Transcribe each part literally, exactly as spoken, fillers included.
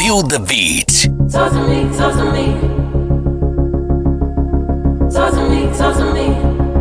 Feel the beat. Talk to me, talk to me. Talk to me, talk to me.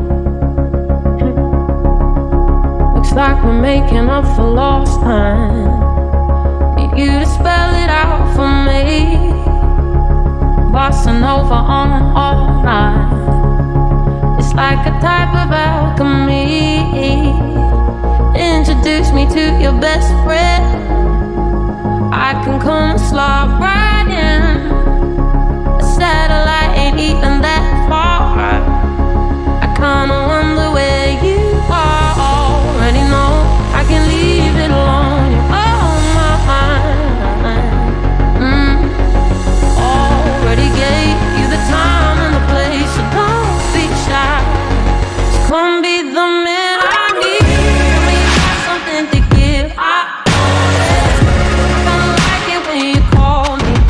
Looks like we're making up for lost time. Need you to spell it out for me. Bossa Nova on all night. It's like a type of alchemy. Introduce me to your best friend. I can come and slide right in. A satellite ain't even that far. I kinda wonder where you are. Already know I can leave it alone. You're on my mind. mm. Already gave you the time and the place, so don't be shy. So come be the man I need. Tell me you got something to give. I you call me.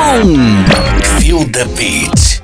Tubão. Feel the beat.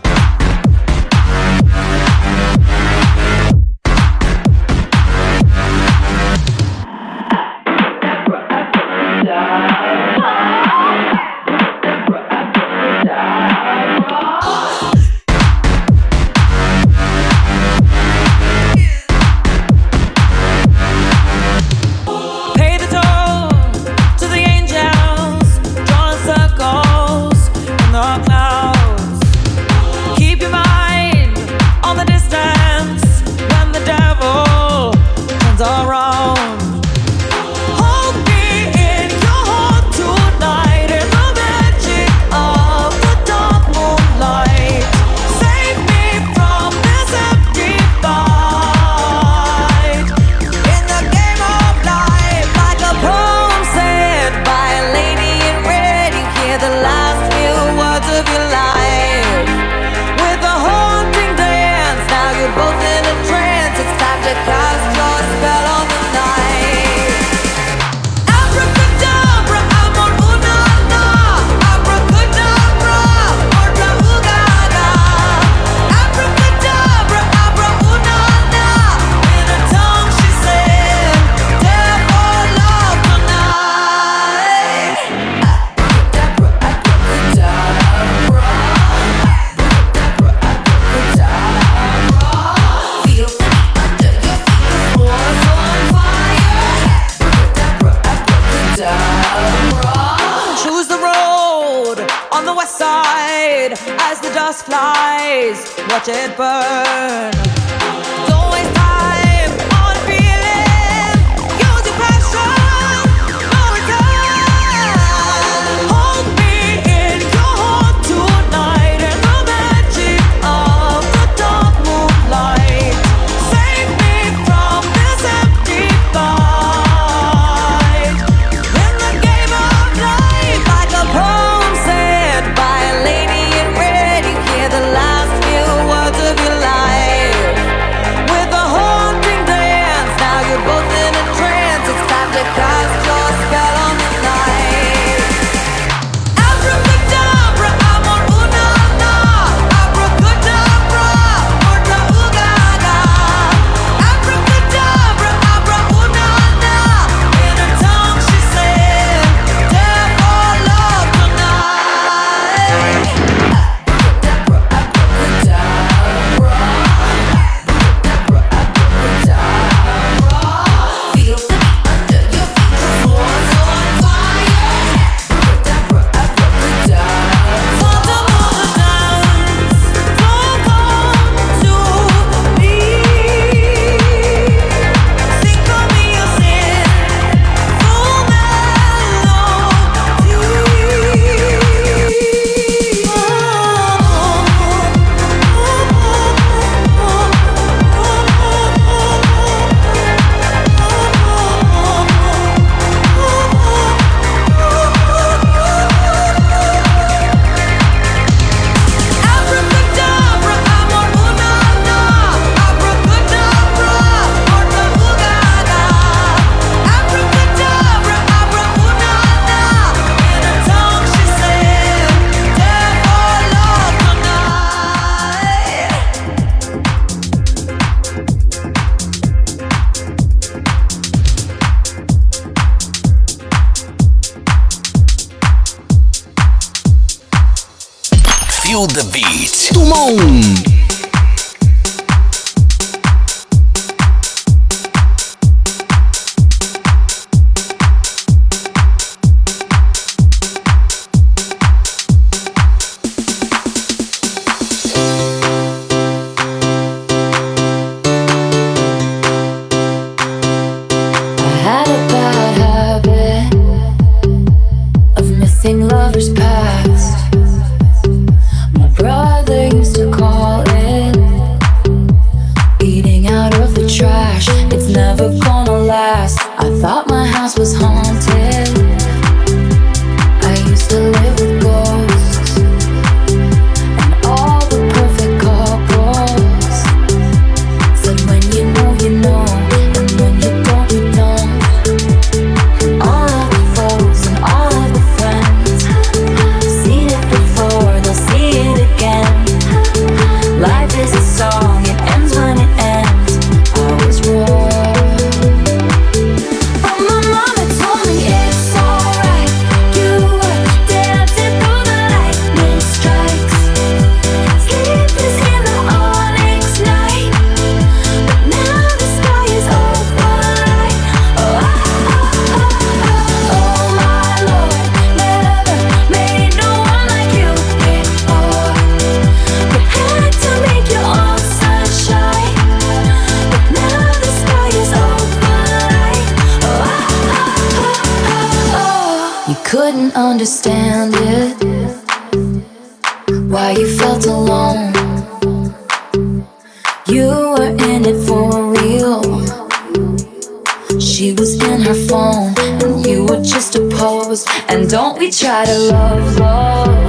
Watch it burn. Don't waste time on feeling. Use your passion. No return. Hold me in your heart tonight in the magic of the dark moonlight. Save me from this empty fight. In the game of life, like a poem said by a lady in red, you hear the last words of your life. With a haunting dance, now you're both in a trance. It's time to cast your spell on the night. Abracadabra, amor una na. Abracadabra, morta ugaga. Abracadabra, abra una na. In her tongue she said, death or love tonight. Feel the beat. Tubão. Lovers past. My brother used to call it eating out of the trash. It's never gonna last. I thought my house was haunted. I used to live with ghosts and all the perfect couples. Said when you know, you know, and when you don't, you don't. All of the foes and all of the friends, seen it understand it, why you felt alone. You were in it for real. She was in her phone and you were just a pose. And don't we try to love, love